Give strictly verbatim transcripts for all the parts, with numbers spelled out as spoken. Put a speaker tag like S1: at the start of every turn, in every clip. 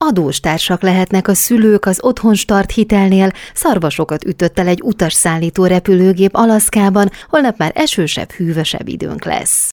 S1: adóstársak lehetnek a szülők az Otthonstart hitelnél. Szarvasokat ütött el egy utasszállító repülőgép Alaszkában, holnap már esősebb, hűvösebb időnk lesz.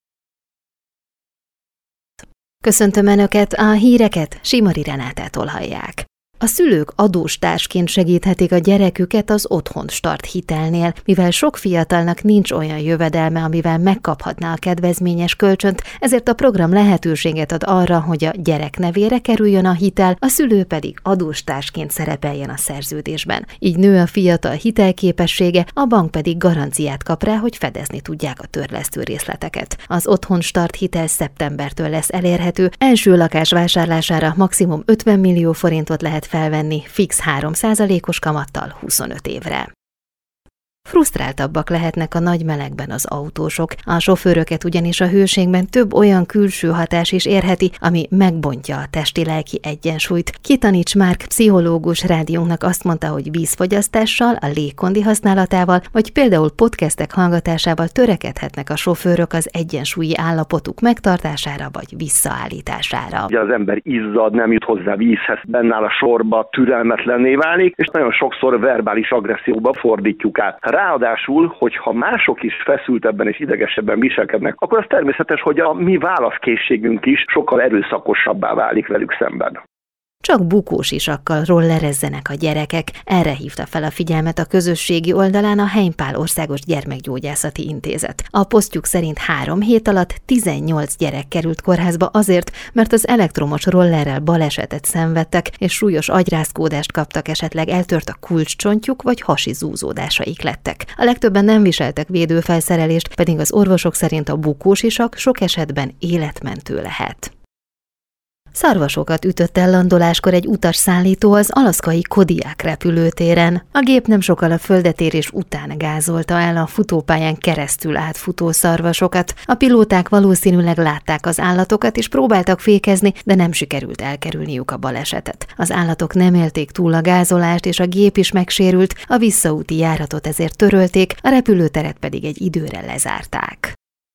S1: Köszöntöm Önöket, a híreket Simari Renátától hallják. A szülők adóstársként segíthetik a gyereküket az Otthonstart hitelnél, mivel sok fiatalnak nincs olyan jövedelme, amivel megkaphatná a kedvezményes kölcsönt, ezért a program lehetőséget ad arra, hogy a gyerek nevére kerüljön a hitel, a szülő pedig adóstársként szerepeljen a szerződésben. Így nő a fiatal hitelképessége, a bank pedig garanciát kap rá, hogy fedezni tudják a törlesztő részleteket. Az Otthonstart hitel szeptembertől lesz elérhető, első lakás vásárlására maximum ötven millió forintot lehet felvenni, fix három százalékos kamattal huszonöt évre. Frusztráltabbak lehetnek a nagy melegben az autósok. A sofőröket ugyanis a hőségben több olyan külső hatás is érheti, ami megbontja a testi-lelki egyensúlyt. Kitanics Márk pszichológus rádiónknak azt mondta, hogy vízfogyasztással, a légkondi használatával, vagy például podcastek hallgatásával törekedhetnek a sofőrök az egyensúlyi állapotuk megtartására vagy visszaállítására.
S2: Ugye az ember izzad, nem jut hozzá vízhez, bennáll a sorba, türelmetlenné válik, és nagyon sokszor verbális agresszióba fordítjuk át. Ráadásul, hogyha mások is feszültebben és idegesebben viselkednek, akkor az természetes, hogy a mi válaszkészségünk is sokkal erőszakosabbá válik velük szemben.
S1: Csak bukós isakkal rollerezzenek a gyerekek, erre hívta fel a figyelmet a közösségi oldalán a Heimpál Országos Gyermekgyógyászati Intézet. A posztjuk szerint három hét alatt tizennyolc gyerek került kórházba azért, mert az elektromos rollerrel balesetet szenvedtek, és súlyos agyrázkódást kaptak, esetleg eltört a kulcscsontjuk, vagy hasi zúzódásaik lettek. A legtöbben nem viseltek védőfelszerelést, pedig az orvosok szerint a bukós isak sok esetben életmentő lehet. Szarvasokat ütött el landoláskor egy utasszállító az alaszkai Kodiak repülőtéren. A gép nem sokkal a földetérés után gázolta el a futópályán keresztül átfutó szarvasokat. A pilóták valószínűleg látták az állatokat és próbáltak fékezni, de nem sikerült elkerülniük a balesetet. Az állatok nem élték túl a gázolást, és a gép is megsérült, a visszaúti járatot ezért törölték, a repülőteret pedig egy időre lezárták.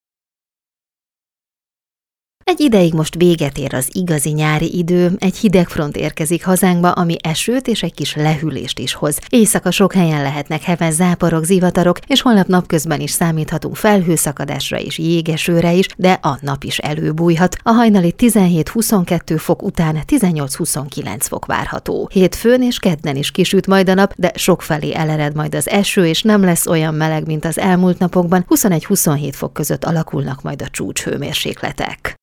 S1: Egy ideig most véget ér az igazi nyári idő, egy hideg front érkezik hazánkba, ami esőt és egy kis lehűlést is hoz. Éjszaka sok helyen lehetnek heves záporok, zivatarok, és holnap napközben is számíthatunk felhőszakadásra és jégesőre is, de a nap is előbújhat. A hajnali tizenhét-huszonkettő fok után tizennyolc-huszonkilenc fok várható. Hétfőn és kedden is kisüt majd a nap, de sokfelé elered majd az eső, és nem lesz olyan meleg, mint az elmúlt napokban. huszonegy-huszonhét fok között alakulnak majd a csúcshőmérsékletek.